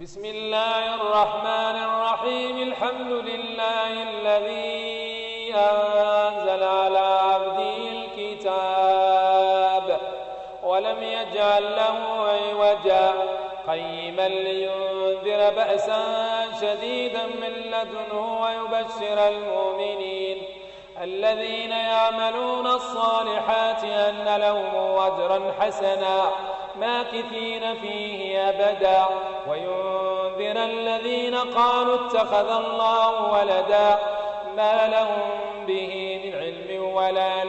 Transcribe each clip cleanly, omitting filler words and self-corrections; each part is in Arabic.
بسم الله الرحمن الرحيم. الحمد لله الذي أنزل على عبده الكتاب ولم يجعل له عوجا قيما لينذر بأسا شديدا من لدنه ويبشر المؤمنين الذين يعملون الصالحات أن لهم أجرا حسنا ماكثين فيه أبدا وينذر الذين قالوا اتخذ الله ولدا ما لهم به من علم ولا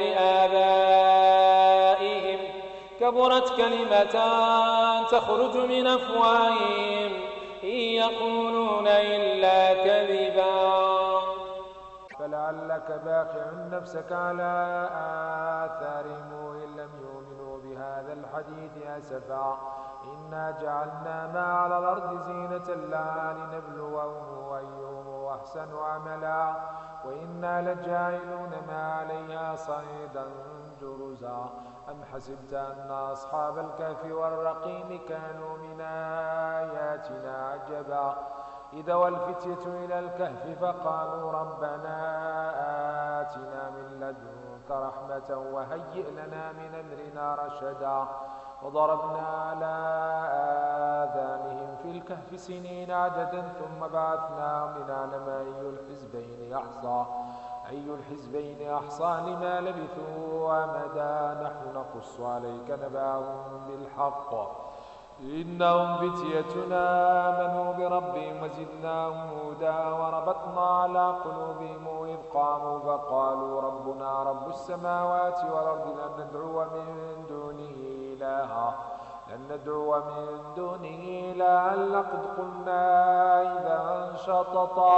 لآبائهم كبرت كلمة تخرج من أفواههم إن يقولون إلا كذبا فلعلك باخع نفسك على آثارهم إن لم يؤمنوا بهذا الحديث أسفا إنا جعلنا ما على الأرض زينة لها لنبلوهم أيهم أحسن عملا وإنا لجاعلون ما عليها صعيدا جرزا أم حسبت أن أصحاب الكهف والرقيم كانوا من آياتنا عجبا إذا والفتية إلى الكهف فقالوا ربنا آتنا من لدنك رحمة وهيئ لنا من أمرنا رشدا وضربنا على آذانهم في الكهف سنين عددا ثم بعثناهم لنعلم أي الحزبين أحصى لما لبثوا أمدا نحن نقص عليك نبأهم بالحق إنهم فتيتنا آمنوا بربهم وزدناهم هدى وربطنا على قلوبهم إذ قاموا فقالوا ربنا رب السماوات والأرض لن ندعو من دونه إلها لقد قلنا إذا شططا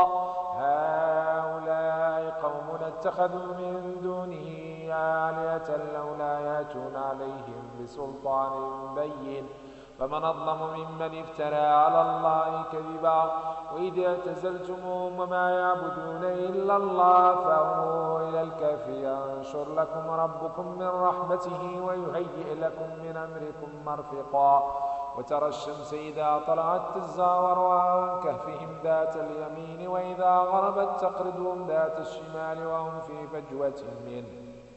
هؤلاء قوم اتخذوا من دونه آلهة لولا يأتون عليهم بسلطان بين فمن أظلم ممن افترى على الله كذبا وإذ اعتزلتموهم وما يعبدون إلا الله فأووا إلى الكهف ينشر لكم ربكم من رحمته ويهيئ لكم من أمركم مرفقا وترى الشمس إذا طلعت تزاور عن كهفهم ذات اليمين وإذا غربت تقرضهم ذات الشمال وهم في فجوة منه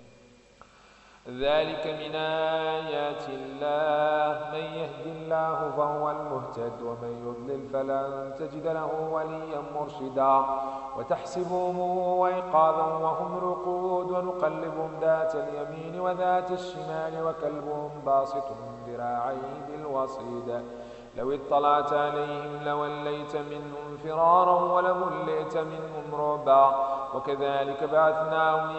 ذلك من آيات الله من يهد الله فهو المهتد ومن يضلل فلن تجد له وليا مرشدا وتحسبهم وإيقاظا وهم رقود ونقلبهم ذات اليمين وذات الشمال وكلبهم باسط ذراعيه بالوصيد لو اطلعت عليهم لوليت منهم فرارا ولملئت منهم رعبا وكذلك بعثناهم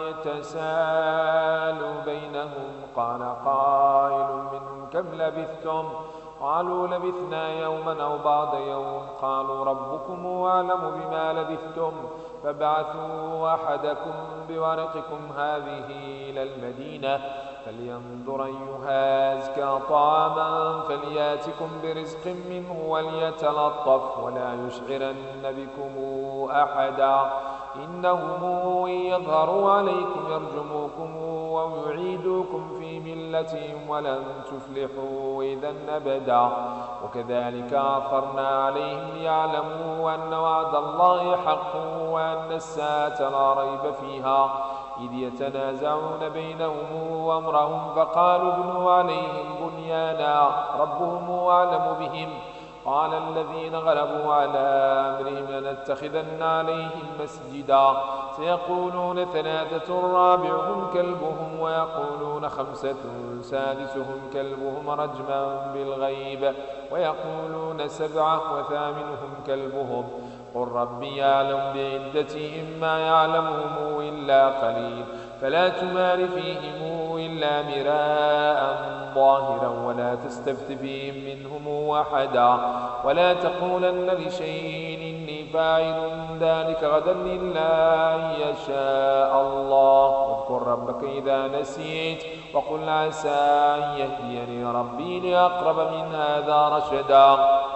ليتساءلوا بينهم قال قائل منهم كم لبثتم قالوا لبثنا يوما أو بعض يوم قالوا ربكم أعلم بما لبثتم فابعثوا أحدكم بورقكم هذه إلى المدينة فلينظر أيها أزكى طعاما فلياتكم برزق منه وليتلطف ولا يشعرن بكم أحدا إنهم إن يظهروا عليكم يرجموكم ويعيدوكم في ملتهم ولن تفلحوا إذا أبدا وكذلك أثرنا عليهم ليعلموا أن وعد الله حق وأن الساعة لا ريب فيها إذ يتنازعون بينهم وأمرهم فقالوا ابنوا عليهم بنيانا ربهم أعلم بهم قال الذين غلبوا على أمرهم لنتخذن عليهم مسجدا سيقولون ثلاثة رابعهم كلبهم ويقولون خمسة سادسهم كلبهم رجما بالغيب ويقولون سبعة وثامنهم كلبهم قل ربي يعلم بعدتهم ما يعلمهم إلا قليل فلا تمار فيهم إلا مراء ظاهرا ولا تستفت فيهم منهم أحدا ولا تقولن لشيء إني فاعل ذلك غدا إلا أن يشاء الله واذكر ربك إذا نسيت وقل عسى أن يهديني ربي لأقرب من هذا رشدا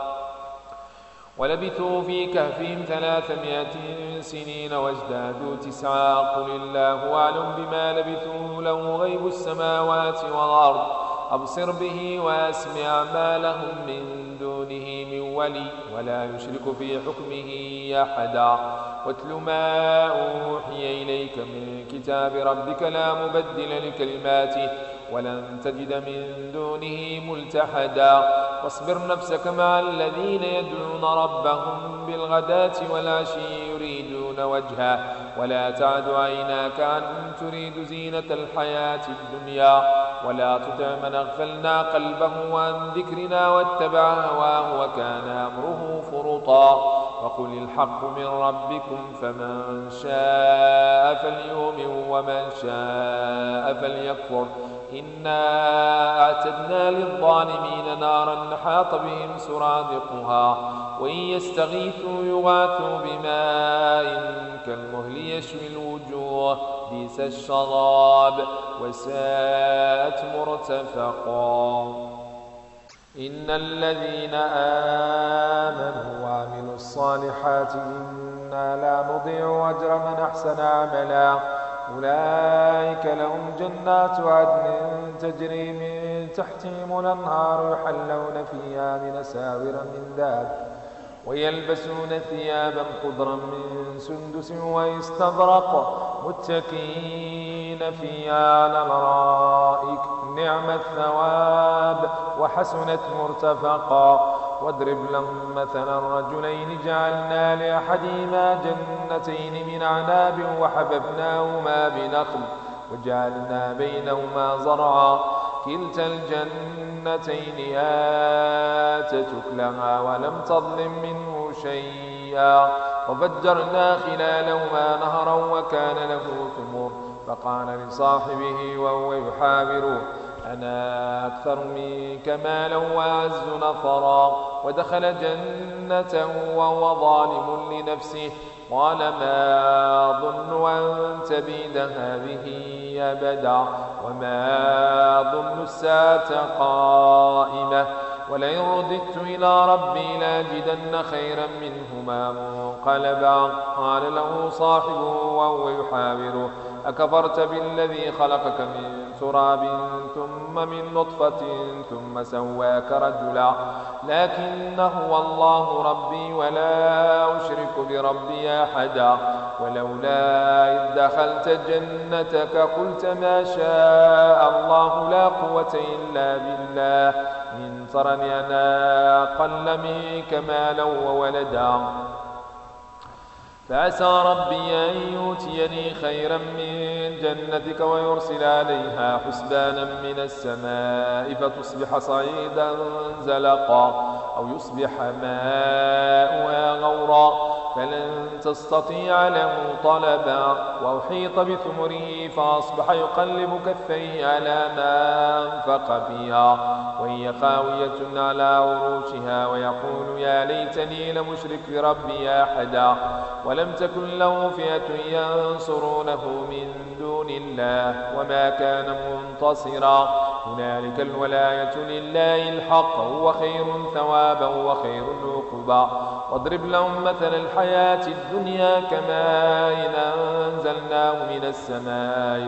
ولبثوا في كهفهم 300 سنين وازدادوا 9 قل الله أعلم بما لبثوا له غيب السماوات والأرض أبصر به وأسمع ما لهم من دون دونه من ولي ولا يشرك في حكمه أحدا. واتل ما أوحي إليك من كتاب ربك لا مبدل لكلماته ولن تجد من دونه ملتحدا. واصبر نفسك مع الذين يدعون ربهم بالغداة والعشي يريدون وجهه ولا تعد عيناك عنهم تريد زينة الحياة الدنيا ولا تطع من أغفلنا قلبه عن ذكرنا واتبع هواه وكان أمره فرطا. وقل الحق من ربكم فمن شاء فليؤمن ومن شاء فليكفر إنا أعتدنا للظالمين نارا حاط بهم سرادقها وإن يستغيثوا يغاثوا بماء كالمهل يشوي الوجوه بئس الشراب وساءت مرتفقا. إن الذين آمنوا وعملوا الصالحات إنا لا نضيع أجر من أحسن عملا أولئك لهم جنات عدن تجري من تحتهم الأنهار يحلون فيها من أساور من ذهب ويلبسون ثيابا خضرا من سندس واستبرق متكئين فيها على الأرائك نعم الثواب وحسنت مرتفقا. واضرب لهم مثلا رجلين جعلنا لأحدهما جنتين من أعناب وحببناهما بنخل وجعلنا بينهما زرعا كلتا الجنتين آتت أكلها ولم تظلم منه شيئا وفجرنا خلالهما نهرا وكان له ثمر فقال لصاحبه وهو يحاوره أنا أكثر منك مالا وأعز نفرا ودخل جنته وهو ظالم لنفسه قال ما أظن أن تبيد هذه أبدا وما أظن الساعة قائمة ولئن رددت إلى ربي لأجدن خيرا منهما منقلبا. قال له صاحبه وهو يحاوره أكفرت بالذي خلقك من تراب ثم من نطفة ثم سواك رجلا لكن هو الله ربي ولا أشرك بربي أحدا. ولولا إذ دخلت جنتك قلت ما شاء الله لا قوة إلا بالله إن ترني أنا أقل منك مالا وولدا فعسى ربي أن يؤتيني خيرا من جنتك ويرسل عليها حسبانا من السماء فتصبح صعيدا زلقا أو يصبح ماؤها غورا فلن تستطيع له طلبا. وأحيط بثمره فأصبح يقلب كفيه على ما أنفق فيها وهي خاوية على عروشها ويقول يا ليتني لمشرك بربي أحدا. ولم تكن له فئة ينصرونه من دون الله وما كان منتصرا. هنالك الولاية لله الحق هو خير ثوابا وخير عقبا. واضرب لهم مثل الحياة الدنيا كماء أنزلناه من السماء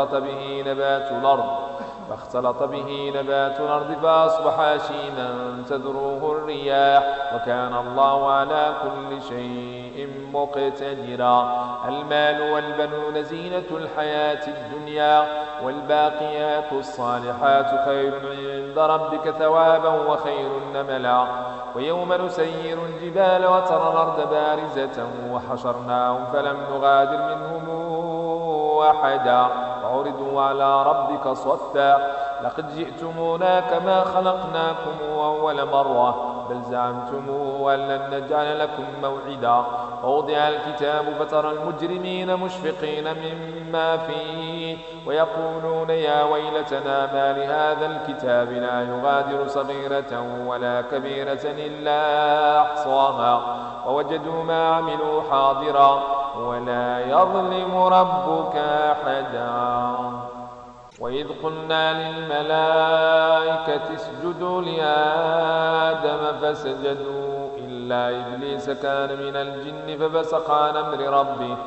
فاختلط به نبات الأرض فأصبح هشيما تذروه الرياح وكان الله على كل شيء مقتدرا. المال والبنون زينة الحياة الدنيا والباقيات الصالحات خير عند ربك ثوابا وخير نملا. ويوم نسير الجبال وترى الأرض بارزة وحشرناهم فلم نغادر منهم أحدا وعرضوا على ربك صفا لقد جئتمونا كما خلقناكم أول مرة بل زعمتم أن لن نجعل لكم موعدا. ووضع الكتاب فترى المجرمين مشفقين مما فيه ويقولون يا ويلتنا ما لهذا الكتاب لا يغادر صغيرة ولا كبيرة إلا أحصاها ووجدوا ما عملوا حاضرا ولا يظلم ربك أحدا. وإذ قلنا للملائكة اسجدوا لآدم فسجدوا إلا إبليس كان من الجن ففسق عن أمر ربه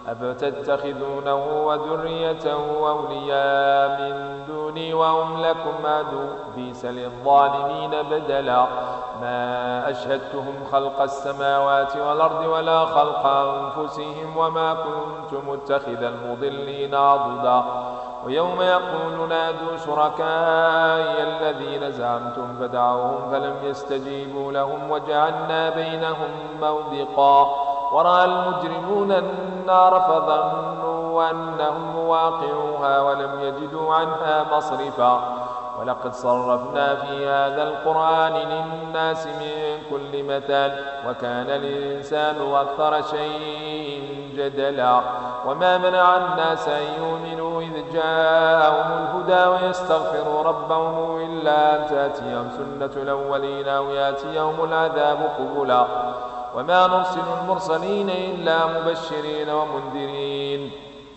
أفتتخذونه وذريته أولياء من دوني وهم لكم عدو بئس للظالمين بدلا ما أشهدتهم خلق السماوات والأرض ولا خلق أنفسهم وما كنت متخذ المضلين عضدا ويوم يقول نادوا شركائي الذين زعمتم فدعوهم فلم يستجيبوا لهم وجعلنا بينهم موبقا ورأى المجرمون النار فظنوا أنهم مواقعوها ولم يجدوا عنها مصرفا ولقد صرفنا في هذا القرآن للناس من كل مثل وكان الإنسان أكثر شيء جدلا وما منع الناس أن يؤمنوا إذ جاءهم الهدى ويستغفروا ربهم إلا أن تأتيهم سنة الأولين أو يأتيهم العذاب قبلا وما نرسل المرسلين إلا مبشرين ومنذرين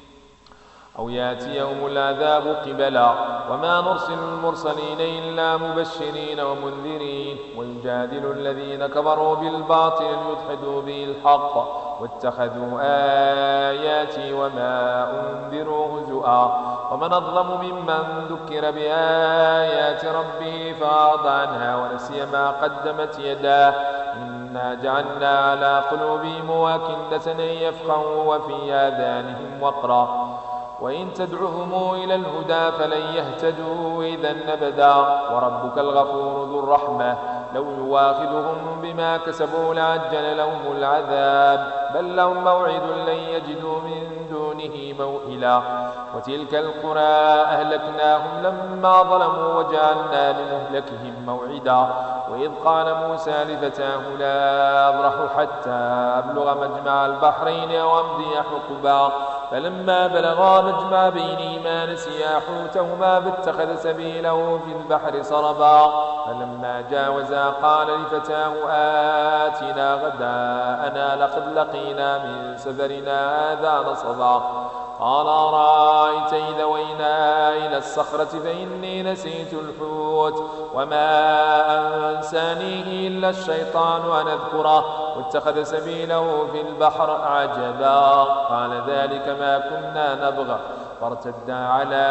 أو يأتيهم العذاب قبلا وما نرسل المرسلين إلا مبشرين ومنذرين ويجادل الذين كفروا بالباطل ليدحضوا به الحق واتخذوا آياتي وما أنذروا هزؤا ومن أظلم ممن ذكر بآيات ربه فأعرض عنها ونسي ما قدمت يداه إنا جعلنا على قلوبهم أكنة أن يفقهوا وفي آذانهم وقرا وإن تدعهم إلى الهدى فلن يهتدوا إذا أبدا وربك الغفور ذو الرحمة لو يواخذهم بما كسبوا لعجل لهم العذاب بل لهم موعد لن يجدوا من دونه موئلا وتلك القرى أهلكناهم لما ظلموا وجعلنا لمهلكهم موعدا وإذ قال موسى لفتاه لا أبرح حتى أبلغ مجمع البحرين أو أمضي حقبا فلما بلغا مجمع بينهما نسيا حوتهما فاتخذ سبيله في البحر سربا فلما جاوزا قال لفتاه آتنا غداءنا لقد لقينا من سفرنا هذا نصبا قال أرأيت إذا وينا إلى الصخرة فإني نسيت الحوت وما أنسانيه إلا الشيطان أن أذكره واتخذ سبيله في البحر عجبا قال ذلك ما كنا نبغى فارتدا على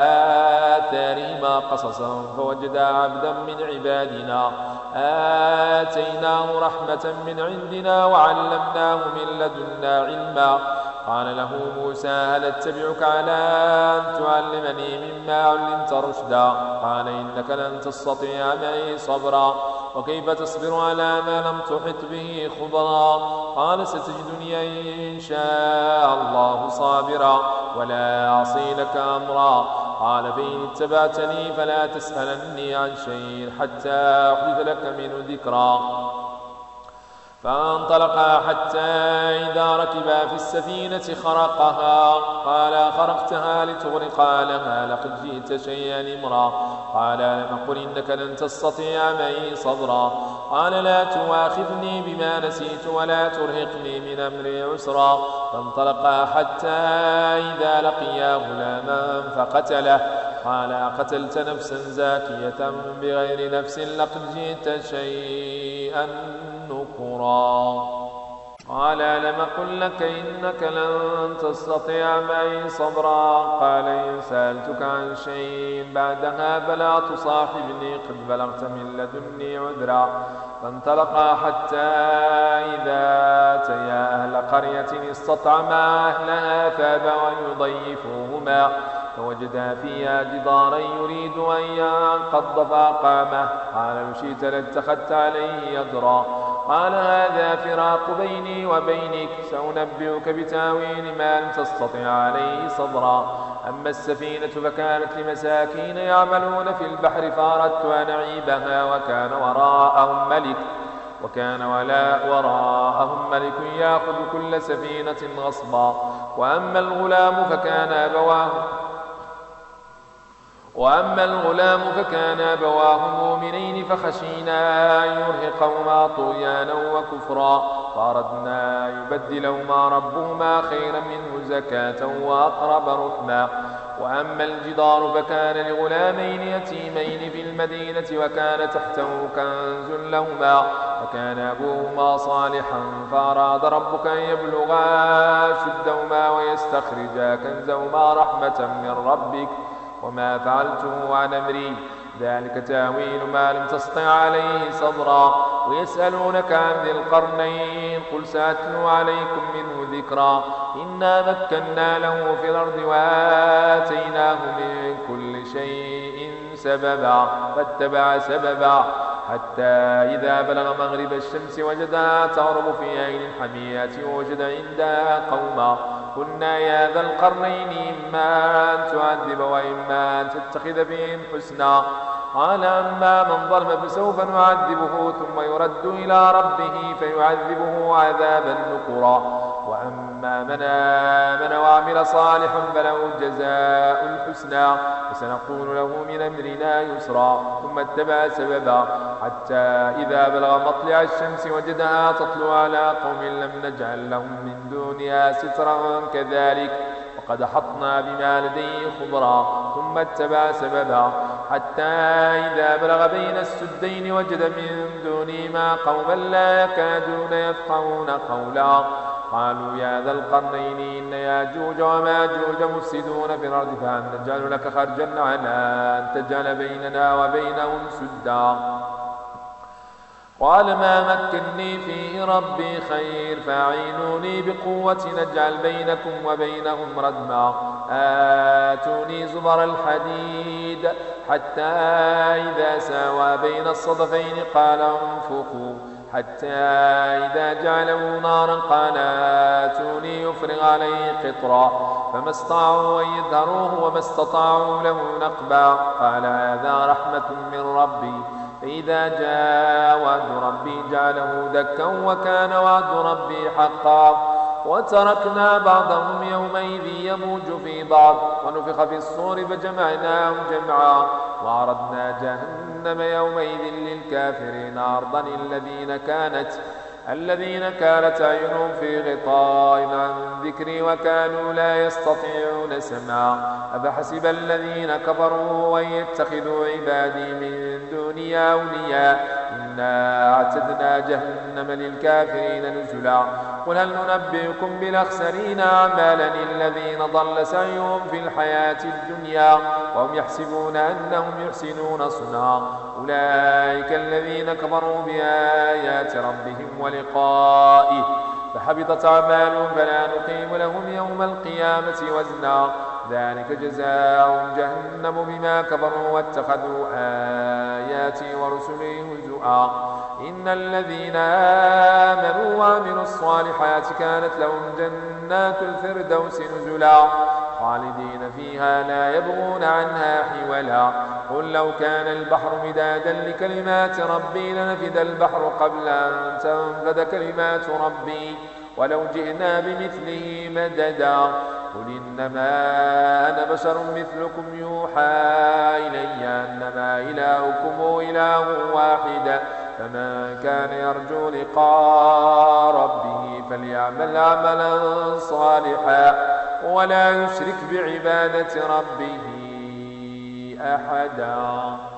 آثارهما قصصا فوجدا عبدا من عبادنا آتيناه رحمة من عندنا وعلمناه من لدنا علما قال له موسى هل اتبعك على أن تعلمني مما علمت رشدا قال إنك لن تستطيع معي صبرا وكيف تصبر على ما لم تحط به خبرا قال ستجدني إن شاء الله صابرا ولا أعصي لك أمرا قال فإن اتبعتني فلا تسألني عن شيء حتى أحدث لك منه ذكرا فانطلقا حتى إذا ركبا في السفينة خرقها قال خرقتها لتغرق أهلها لقد جئت شيئا إمرا قال ألم أقل إنك لن تستطيع معي صبرا قال لا تواخذني بما نسيت ولا ترهقني من أمري عسرا فانطلقا حتى إذا لقيا غلاما فقتله قال قتلت نفسا زاكية بغير نفس لقد جئت شيئا نكرا قال ألم أقل لك إنك لن تستطيع معي صبرا قال إن سألتك عن شيء بعدها فلا تصاحبني قد بلغت من لدني عذرا فانطلقا حتى إذا أتيا أهل قرية استطعما أهلها فأبوا أن يضيفوهما فوجدا فيها جدارا يريد أن ينقض فأقامه قال لو شئت لاتخذت عليه أجرا قال هذا فراق بيني وبينك سأنبئك بتاويل ما لم تستطع عليه صبرا أما السفينة فكانت لمساكين يعملون في البحر فأردت أن أعيبها وكان وراءهم ملك يأخذ كل سفينة غصبا وأما الغلام فكان أبواه مؤمنين فخشينا أن يرهقهما طغيانا وكفرا فأردنا أن يبدلهما ربهما خيرا منه زكاة وأقرب رحما وأما الجدار فكان لغلامين يتيمين في المدينة وكان تحته كنز لهما وكان أبوهما صالحا فأراد ربك أن يبلغا أشدهما ويستخرجا كنزهما رحمة من ربك وما فعلته عن أمري ذلك تاويل ما لم تسطع عليه صبرا ويسألونك عن ذي القرنين قل سأتلو عليكم منه ذكرا إنا مكنا له في الأرض وآتيناه من كل شيء سببا فاتبع سببا حتى إذا بلغ مغرب الشمس وجدها تغرب في عين حمية ووجد عندها قوما قلنا يا ذا القرنين إما أن تعذب وإما أن تتخذ بهم حسنا قال أما من ظلم فسوف نعذبه ثم يرد إلى ربه فيعذبه عذابا نكرا وأما من آمن وعمل صالحا فله جزاء الحسنى وسنقول له من أمرنا يسرا ثم اتبع سببا حتى إذا بلغ مطلع الشمس وجدها تطلع على قوم لم نجعل لهم من دونها سترا كذلك وقد حطنا بما لديه خبرا ثم اتبع سببا حتى إذا بلغ بين السدين وجد من دونهما قوما لا يكادون يفقهون قولا قالوا يا ذا القرنين إن ياجوج وماجوج مفسدون في الأرض فهل نجعل لك خرجا على أن تجعل بيننا وبينهم سدا قال ما مكني فيه ربي خير فاعينوني بقوة نجعل بينكم وبينهم ردما آتوني زبر الحديد حتى إذا ساوى بين الصدفين قال انفخوا حتى إذا جعله نارا قال آتوني يفرغ عليه قطرا فما استطاعوا أن يظهروه وما استطاعوا له نقبا قال هذا رحمة من ربي فإذا جاء وعد ربي جعله دكا وكان وعد ربي حقا وتركنا بعضهم يومئذ يموج في بعض ونفخ في الصور فجمعناهم جمعا وعرضنا جهنم يومئذ للكافرين عرضا الذين كانت أعينهم في غطاء عن ذكري وكانوا لا يستطيعون سمعا أفحسب الذين كفروا أن يتخذوا عبادي من دوني أولياء إنا أعتدنا جهنم للكافرين نزلا قل هل ننبئكم بالأخسرين أعمالا الذين ضل سعيهم في الحياة الدنيا وهم يحسبون أنهم يحسنون صنعا أولئك الذين كفروا بآيات ربهم ولقائه فحبطت أعمالهم فلا نقيم لهم يوم القيامة وزنا ذلك جزاؤهم جهنم بما كفروا واتخذوا آياتي ورسلي هزؤا إن الذين آمنوا وعملوا الصالحات كانت لهم جنات الفردوس نزلا خالدين فيها لا يبغون عنها حولا قل لو كان البحر مدادا لكلمات ربي لنفد البحر قبل أن تنفد كلمات ربي ولو جئنا بمثله مددا قل إنما أنا بشر مثلكم يوحى إلي أنما إلهكم إله واحد فمن كان يرجو لقاء ربه فليعمل عملا صالحا ولا يشرك بعبادة ربه أحدا.